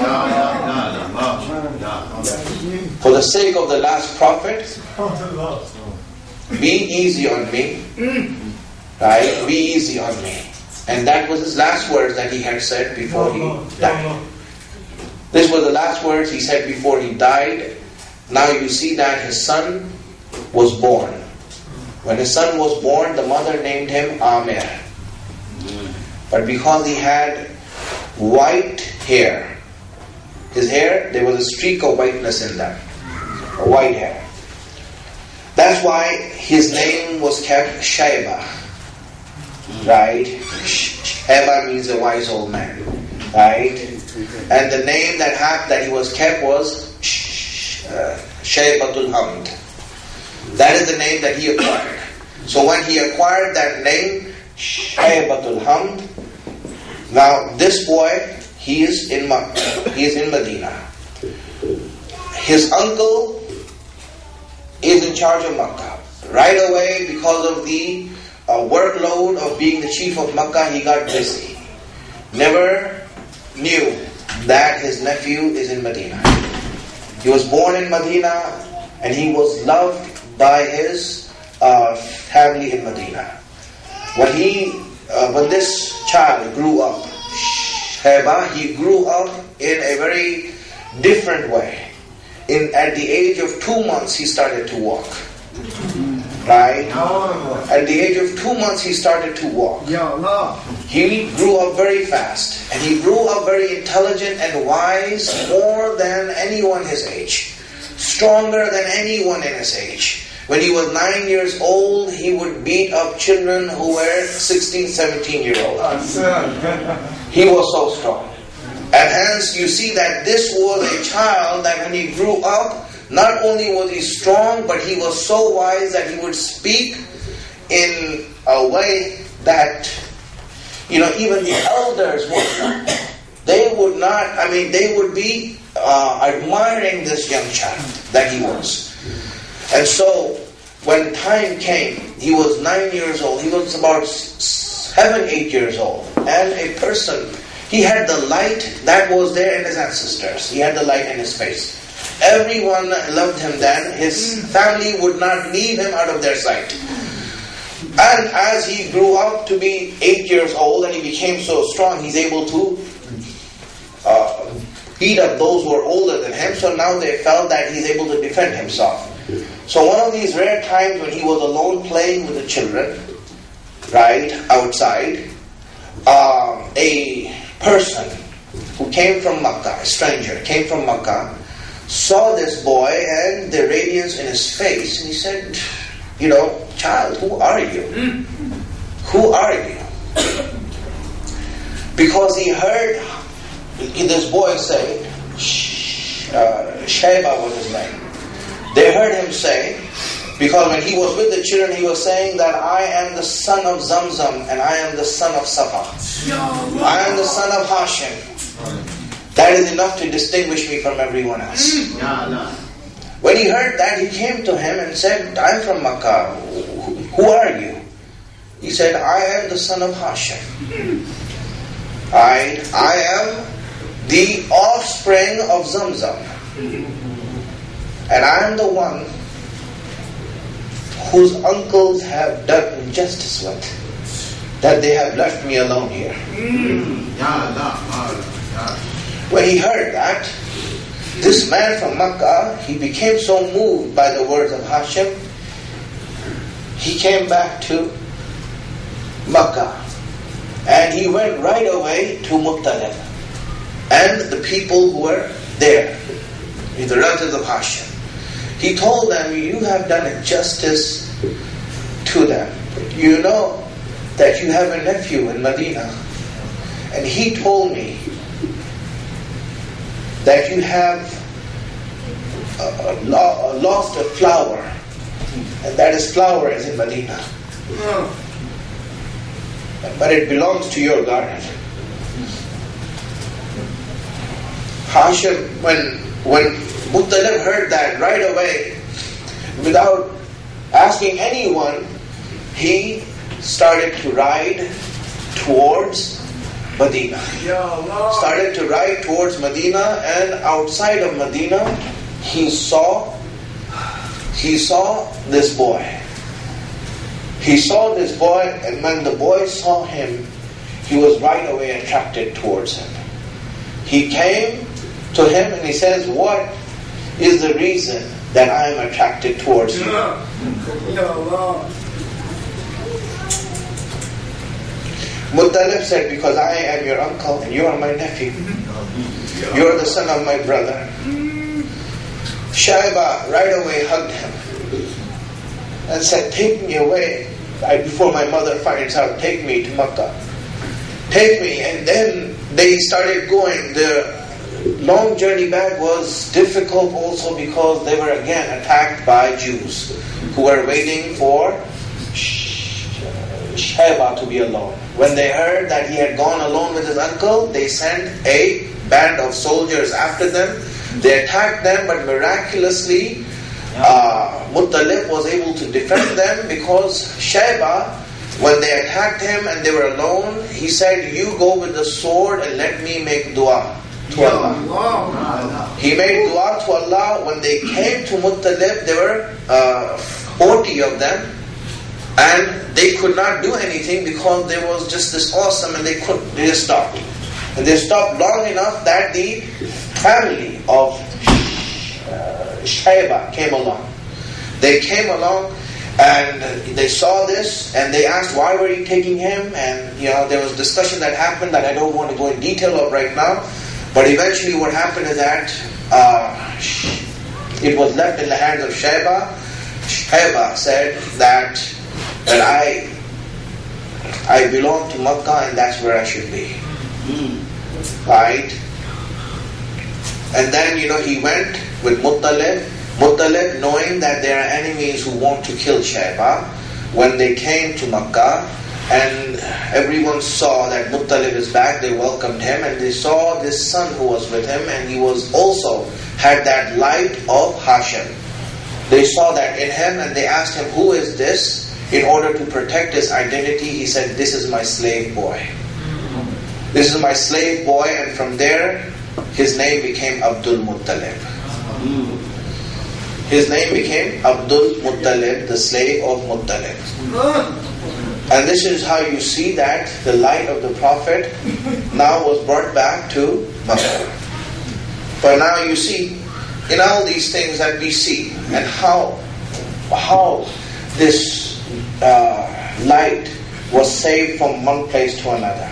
S1: For the sake of the last prophet, be easy on me. Right? Be easy on me." And that was his last words that he had said before he died. This was the last words he said before he died. Now you see that his son was born. When his son was born, the mother named him Amir. But because he had white hair, his hair, there was a streak of whiteness in them, white hair. That's why his name was kept Shaiba. Right? Shaiba means a wise old man. Right? And the name that he was kept was Shaibatul Hamd. That is the name that he acquired. So when he acquired that name, Shaibatul Hamd, now this boy, he is in Makkah, he is in Medina. His uncle is in charge of Makkah. Right away, because of the workload of being the chief of Makkah, he got busy. Never knew that his nephew is in Medina. He was born in Medina and he was loved by his family in Medina. When this child grew up, Shaiba, he grew up in a very different way. At the age of 2 months, he started to walk. Right? At the age of 2 months, he started to walk. He grew up very fast. And he grew up very intelligent and wise, more than anyone his age. Stronger than anyone in his age. When he was 9 years old, he would beat up children who were 16, 17-year-olds. He was so strong. And hence you see that this was a child that when he grew up, not only was he strong, but he was so wise that he would speak in a way that, even the elders would not, be admiring this young child that he was. And so, when time came, he was 9 years old, he was about 7, 8 years old, and a person, he had the light that was there in his ancestors. He had the light in his face. Everyone loved him then. His family would not leave him out of their sight. And as he grew up to be 8 years old and he became so strong, he's able to beat up those who are older than him. So now they felt that he's able to defend himself. So one of these rare times when he was alone playing with the children, right, outside, a person who came from Makkah, a stranger, came from Makkah, saw this boy and the radiance in his face, and he said, "Child, who are you? Who are you?" Because he heard this boy say, Shaiba was his name. They heard him say, because when he was with the children, he was saying that I am the son of Zamzam and I am the son of Safa. I am the son of Hashim. That is enough to distinguish me from everyone else. When he heard that, he came to him and said, "I'm from Makkah. Who are you?" He said, "I am the son of Hashim. I am the offspring of Zamzam. And I am the one whose uncles have done injustice with, that they have left me alone here." When he heard that, this man from Makkah, he became so moved by the words of Hashim, he came back to Makkah and he went right away to Muttalib. and the people who were there, the relatives of Hashim. He told them, you have done injustice to them. You know that you have a nephew in Medina, and he told me that you have lost a flower, and that is flower is in Medina, but it belongs to your garden. Hashim, when Muttalib heard that, right away, without asking anyone, he started to ride towards Medina. Started to ride towards Medina, and outside of Medina, he saw this boy. He saw this boy, and when the boy saw him, he was right away attracted towards him. He came to him and he says, what is the reason that I am attracted towards you? Muttalib said, because I am your uncle and you are my nephew. You are the son of my brother. Shaiba right away hugged him and said, take me away before my mother finds out. Take me to Makkah. Take me. And then they started going. The long journey back was difficult also because they were again attacked by Jews who were waiting for Shaiba to be alone. When they heard that he had gone alone with his uncle, they sent a band of soldiers after them. They attacked them, but miraculously Muttalib was able to defend them, because Shaiba, when they attacked him and they were alone, he said, you go with the sword and let me make dua to Allah. He made dua to Allah. When they came to Muttalib, there were 40 of them, and they could not do anything because there was just this awesome, and they just stopped. And they stopped long enough that the family of Shaiba came along. They came along and they saw this and they asked, why were you taking him? And there was discussion that happened that I don't want to go in detail of right now. But eventually what happened is that it was left in the hands of Shaiba. Shaiba said that I belong to Makkah and that's where I should be. Right? And then he went with Muttalib. Muttalib, knowing that there are enemies who want to kill Shaiba, when they came to Makkah and everyone saw that Muttalib is back, they welcomed him, and they saw this son who was with him, and he was also had that light of Hashim. They saw that in him and they asked him, who is this? In order to protect his identity, he said, this is my slave boy. This is my slave boy, and from there his name became Abdul Muttalib. His name became Abdul Muttalib, the slave of Muttalib. And this is how you see that the light of the Prophet now was brought back to Makkah. But now you see, in all these things that we see, and how this light was saved from one place to another.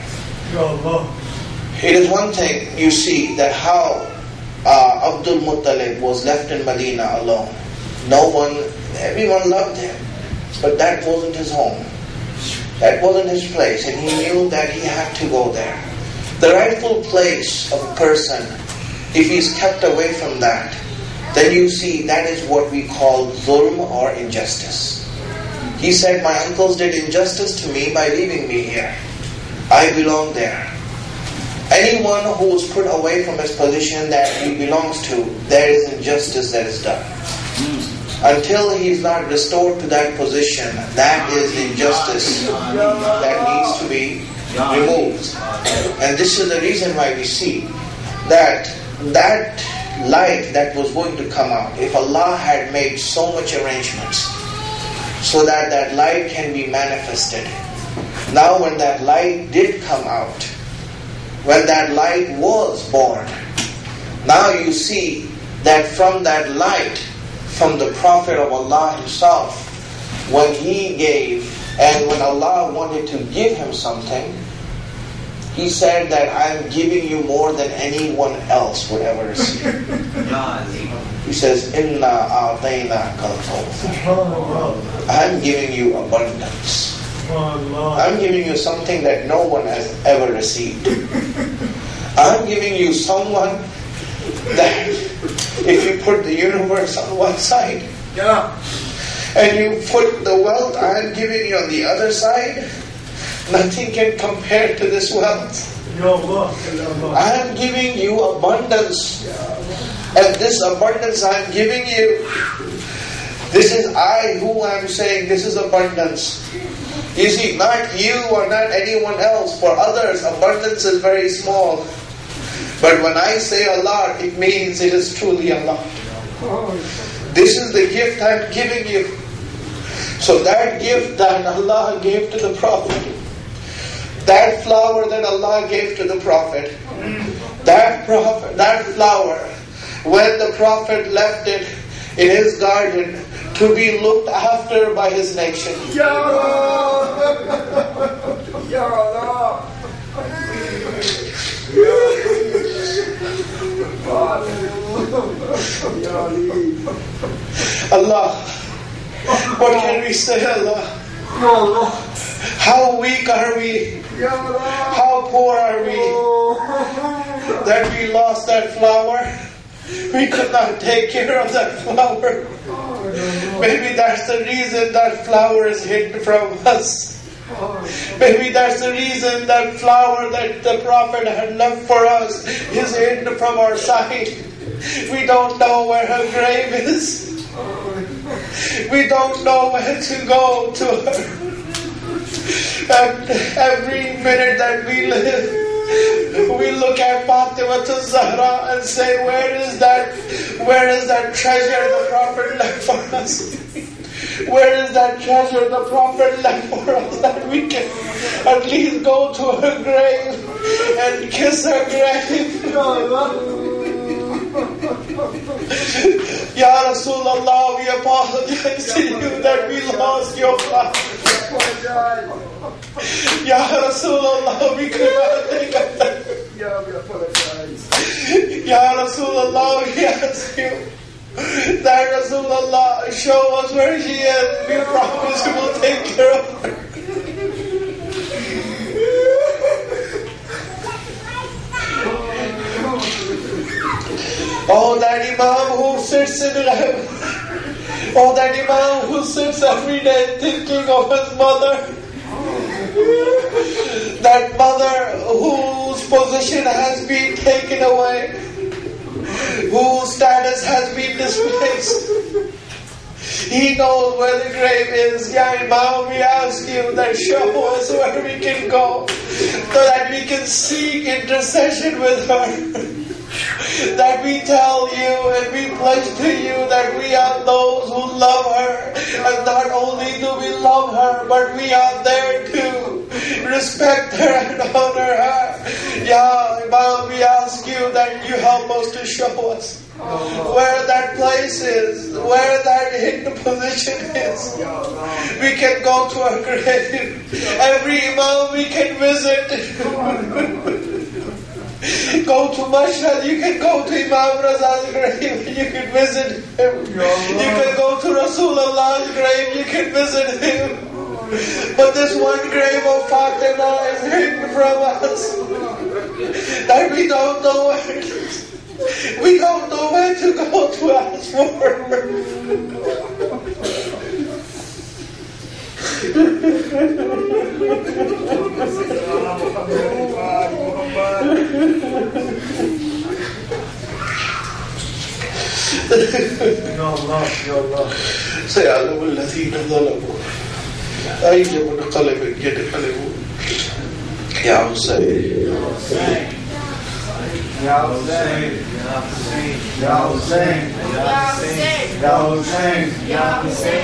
S1: It is one thing you see that how Abdul Muttalib was left in Medina alone. Everyone loved him, but that wasn't his home. That wasn't his place, and he knew that he had to go there. The rightful place of a person, if he's kept away from that, then you see that is what we call zulm or injustice. He said, my uncles did injustice to me by leaving me here. I belong there. Anyone who is put away from his position that he belongs to, there is injustice that is done. Until he is not restored to that position, that is injustice that needs to be removed. And this is the reason why we see that light that was going to come out, if Allah had made so much arrangements so that that light can be manifested. Now when that light did come out, when that light was born, now you see that from that light, from the Prophet of Allah himself, when he gave, and when Allah wanted to give him something, He said that I'm giving you more than anyone else would ever receive. He says, Inna a'tainaka al-kawthar. I'm giving you abundance. I'm giving you something that no one has ever received. I'm giving you someone that if you put the universe on one side and you put the wealth I'm giving you on the other side, nothing can compare to this wealth. I am giving you abundance. And this abundance I am giving you, this is I who am saying this is abundance. You see, not you or not anyone else. For others, abundance is very small. But when I say Allah, it means it is truly Allah. This is the gift I am giving you. So that gift that Allah gave to the Prophet, that flower that Allah gave to the Prophet, that flower, when the Prophet left it in his garden to be looked after by his nation. Ya Allah! Ya Allah! Allah, what can we say, Allah? How weak are we? How poor are we that we lost that flower? We could not take care of that flower. Maybe that's the reason that flower is hidden from us. Maybe that's the reason that flower that the Prophet had left for us is hidden from our sight. We don't know where her grave is. We don't know where to go to her. And every minute that we live, we look at Fatima to Zahra and say, where is that treasure the Prophet left for us? Where is that treasure the Prophet left for us that we can at least go to her grave and kiss her grave? Ya Rasulullah, we apologize to you that we lost your flower. Ya Rasulullah, we could not think of that.
S2: We apologize.
S1: Ya Rasulullah, we ask you that Rasulullah show us where she is. We promise we will take care of her. Oh, that Imam who sits in heaven. Oh, that Imam who sits every day thinking of his mother. That mother whose position has been taken away, whose status has been displaced. He knows where the grave is. Ya Imam, we ask you that show us where we can go so that we can seek intercession with her. That we tell you and we pledge to you that we are those who love her. And not only do we love her, but we are there to respect her and honor her. Ya Imam, we ask you that you help us to show us where that place is, where that hidden position is. We can go to her grave. Every Imam we can visit. Go to Mashhad, you can go to Imam Raza's grave, you can visit him. You can go to Rasulullah's grave, you can visit him. But this one grave of Fatima is hidden from us. That we don't know where it is. We don't know where to go to ask for her.
S2: Ya Allah, Ya Allah.
S1: سيعلم الذين ظلموا أي منقلب ينقلبون. يا حسين
S2: Ya Hussein, Ya Hussein, Ya Hussein, Ya Hussein, Ya Hussein, Ya Hussein.